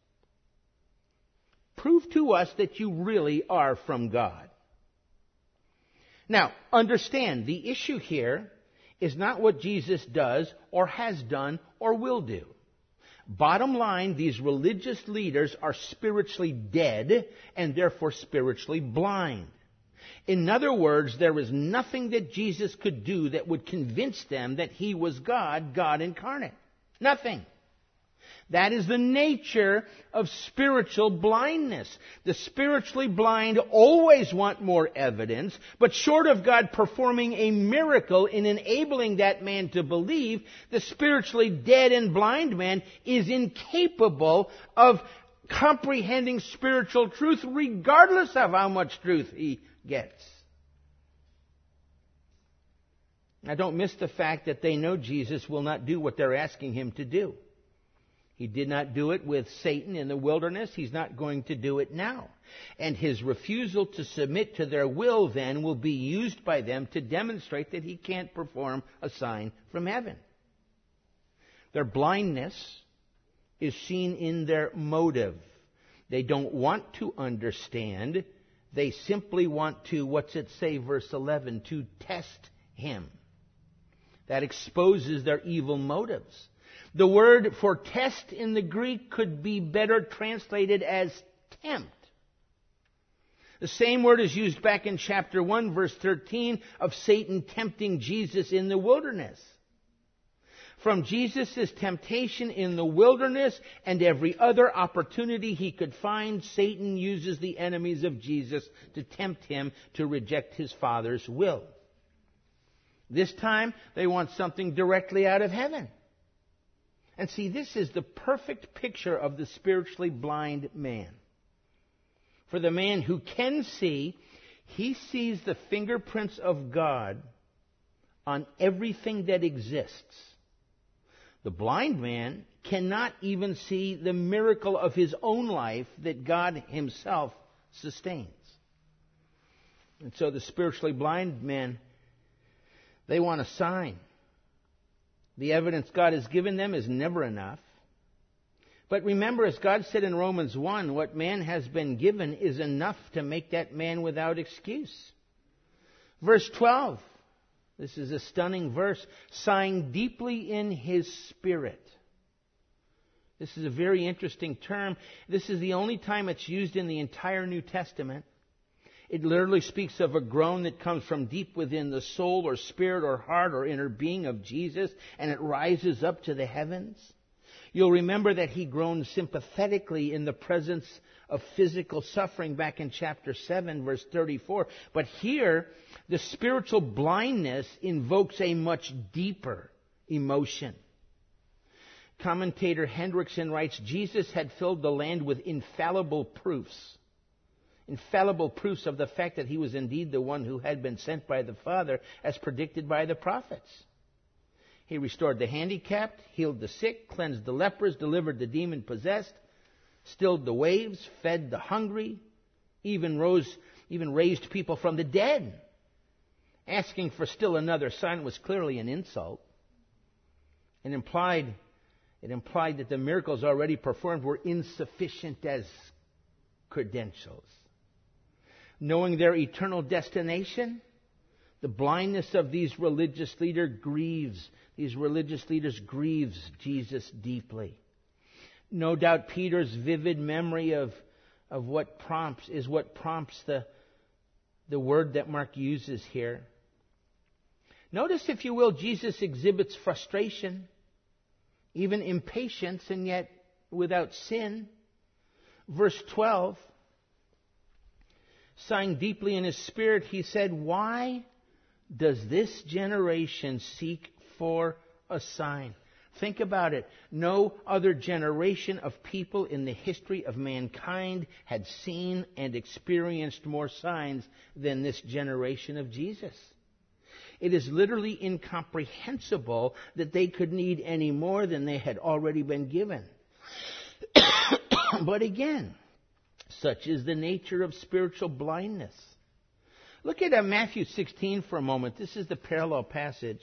prove to us that you really are from God. Now, understand, the issue here is not what Jesus does or has done or will do. Bottom line, these religious leaders are spiritually dead and therefore spiritually blind. In other words, there is nothing that Jesus could do that would convince them that he was God, God incarnate. Nothing. That is the nature of spiritual blindness. The spiritually blind always want more evidence, but short of God performing a miracle in enabling that man to believe, the spiritually dead and blind man is incapable of comprehending spiritual truth regardless of how much truth he gets. Now, don't miss the fact that they know Jesus will not do what they're asking him to do. He did not do it with Satan in the wilderness. He's not going to do it now. And his refusal to submit to their will then will be used by them to demonstrate that he can't perform a sign from heaven. Their blindness is seen in their motive. They don't want to understand. They simply want to, what's it say, verse eleven, to test him. That exposes their evil motives. The word for test in the Greek could be better translated as tempt. The same word is used back in chapter one, verse thirteen, of Satan tempting Jesus in the wilderness. From Jesus' temptation in the wilderness and every other opportunity he could find, Satan uses the enemies of Jesus to tempt him to reject his Father's will. This time, they want something directly out of heaven. And see, this is the perfect picture of the spiritually blind man. For the man who can see, he sees the fingerprints of God on everything that exists. The blind man cannot even see the miracle of his own life that God himself sustains. And so the spiritually blind men, they want a sign. The evidence God has given them is never enough. But remember, as God said in Romans one, what man has been given is enough to make that man without excuse. Verse twelve, this is a stunning verse, sighing deeply in his spirit. This is a very interesting term. This is the only time it's used in the entire New Testament. It literally speaks of a groan that comes from deep within the soul or spirit or heart or inner being of Jesus, and it rises up to the heavens. You'll remember that he groaned sympathetically in the presence of physical suffering back in chapter seven, verse thirty-four. But here, the spiritual blindness invokes a much deeper emotion. Commentator Hendrickson writes, Jesus had filled the land with infallible proofs. Infallible proofs of the fact that he was indeed the one who had been sent by the Father, as predicted by the prophets. He restored the handicapped, healed the sick, cleansed the lepers, delivered the demon-possessed, stilled the waves, fed the hungry, even rose, even raised people from the dead. Asking for still another sign was clearly an insult. It implied, it implied that the miracles already performed were insufficient as credentials. Knowing their eternal destination, the blindness of these religious leaders grieves, these religious leaders grieves Jesus deeply. No doubt Peter's vivid memory of, of what prompts is what prompts the, the word that Mark uses here. Notice, if you will, Jesus exhibits frustration, even impatience, and yet without sin. Verse twelve, sighing deeply in his spirit, he said, "Why does this generation seek for a sign?" Think about it. No other generation of people in the history of mankind had seen and experienced more signs than this generation of Jesus. It is literally incomprehensible that they could need any more than they had already been given. But again, such is the nature of spiritual blindness. Look at uh, Matthew sixteen for a moment. This is the parallel passage.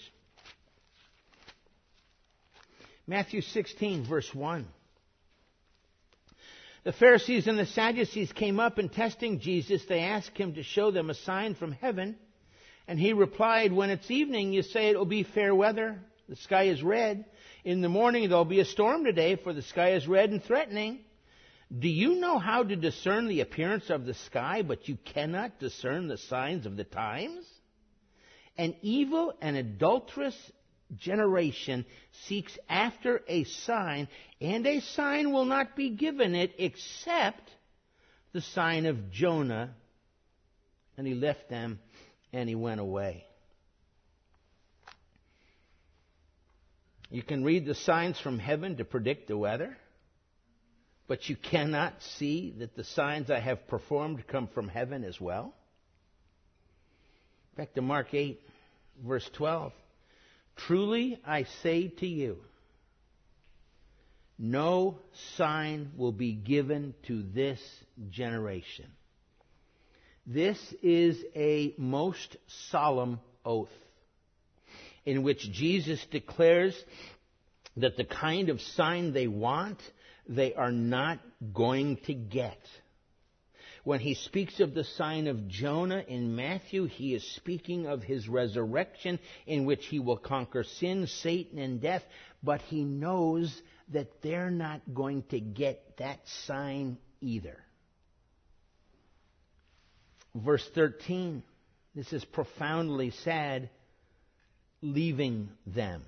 Matthew sixteen, verse one. The Pharisees and the Sadducees came up, and testing Jesus, they asked him to show them a sign from heaven. And he replied, "When it's evening, you say it will be fair weather. The sky is red. In the morning, there will be a storm today, for the sky is red and threatening. Do you know how to discern the appearance of the sky, but you cannot discern the signs of the times? An evil and adulterous generation seeks after a sign, and a sign will not be given it except the sign of Jonah." And he left them and he went away. You can read the signs from heaven to predict the weather, but you cannot see that the signs I have performed come from heaven as well. Back to Mark eight, verse twelve. "Truly I say to you, no sign will be given to this generation." This is a most solemn oath in which Jesus declares that the kind of sign they want, they are not going to get. When he speaks of the sign of Jonah in Matthew, he is speaking of his resurrection, in which he will conquer sin, Satan, and death. But he knows that they're not going to get that sign either. Verse thirteen, this is profoundly sad, leaving them.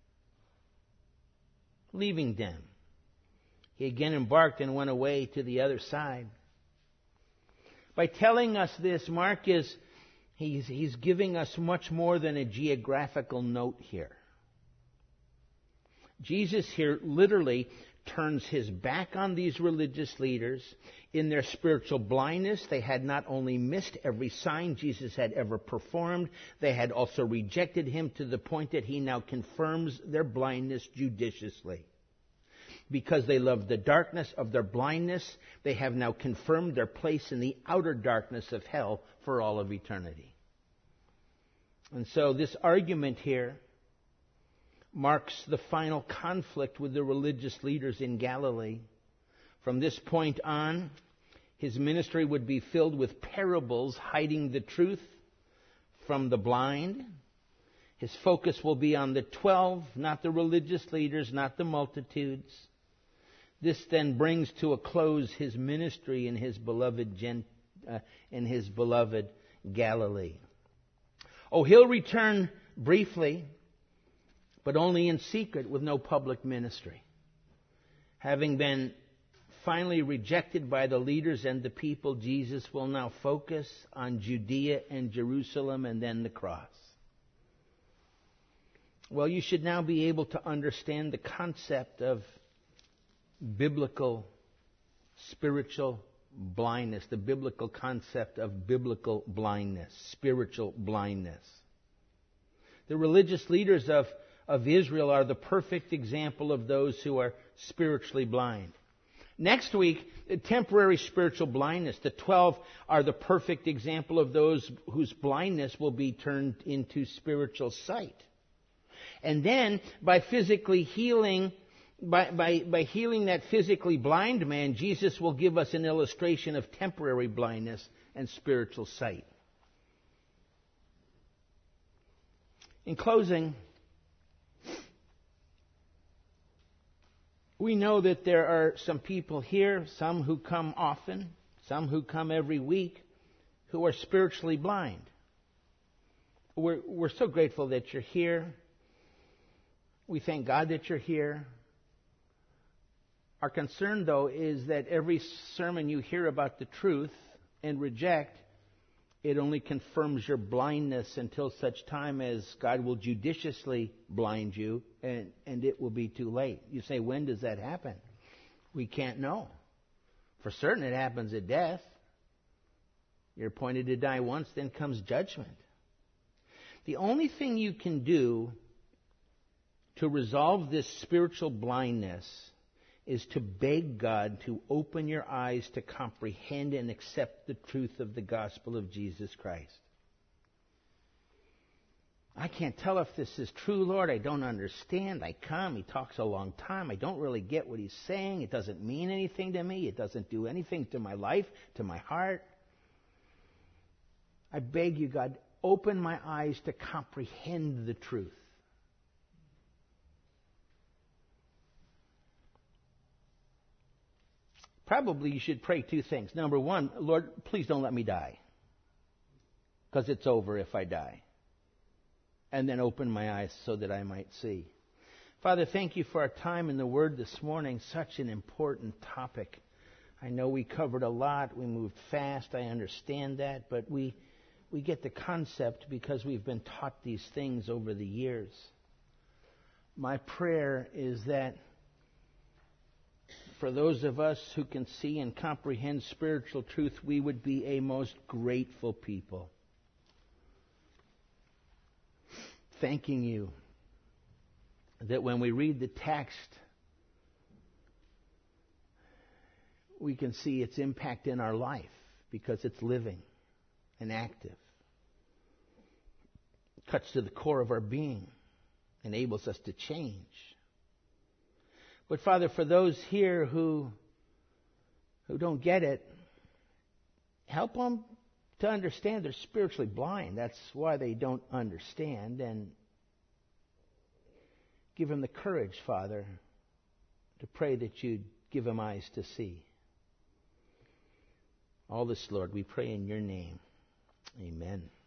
Leaving them. He again embarked and went away to the other side. By telling us this, Mark is, he's, he's giving us much more than a geographical note here. Jesus here literally turns his back on these religious leaders. In their spiritual blindness, they had not only missed every sign Jesus had ever performed, they had also rejected him to the point that he now confirms their blindness judiciously. Because they loved the darkness of their blindness, they have now confirmed their place in the outer darkness of hell for all of eternity. And so this argument here marks the final conflict with the religious leaders in Galilee. From this point on, his ministry would be filled with parables hiding the truth from the blind. His focus will be on the twelve, not the religious leaders, not the multitudes. This then brings to a close his ministry in his beloved Gen, uh, in his beloved Galilee. Oh, he'll return briefly, but only in secret with no public ministry. Having been finally rejected by the leaders and the people, Jesus will now focus on Judea and Jerusalem and then the cross. Well, you should now be able to understand the concept of biblical spiritual blindness, the biblical concept of biblical blindness, spiritual blindness. The religious leaders of, of Israel are the perfect example of those who are spiritually blind. Next week, temporary spiritual blindness. The twelve are the perfect example of those whose blindness will be turned into spiritual sight. And then, by physically healing, by, by, by healing that physically blind man, Jesus will give us an illustration of temporary blindness and spiritual sight. In closing, we know that there are some people here, some who come often, some who come every week, who are spiritually blind. We're, we're so grateful that you're here. We thank God that you're here. Our concern, though, is that every sermon you hear about the truth and reject, it only confirms your blindness until such time as God will judiciously blind you, and, and it will be too late. You say, when does that happen? We can't know. For certain, it happens at death. You're appointed to die once, then comes judgment. The only thing you can do to resolve this spiritual blindness is to beg God to open your eyes to comprehend and accept the truth of the gospel of Jesus Christ. I can't tell if this is true, Lord. I don't understand. I come. He talks a long time. I don't really get what he's saying. It doesn't mean anything to me. It doesn't do anything to my life, to my heart. I beg you, God, open my eyes to comprehend the truth. Probably you should pray two things. Number one, Lord, please don't let me die, because it's over if I die. And then open my eyes so that I might see. Father, thank you for our time in the Word this morning. Such an important topic. I know we covered a lot. We moved fast. I understand that. But we, we get the concept because we've been taught these things over the years. My prayer is that for those of us who can see and comprehend spiritual truth, we would be a most grateful people. Thanking you that when we read the text, we can see its impact in our life because it's living and active. It cuts to the core of our being, enables us to change. But Father, for those here who, who don't get it, help them to understand they're spiritually blind. That's why they don't understand. And give them the courage, Father, to pray that you'd give them eyes to see. All this, Lord, we pray in your name. Amen.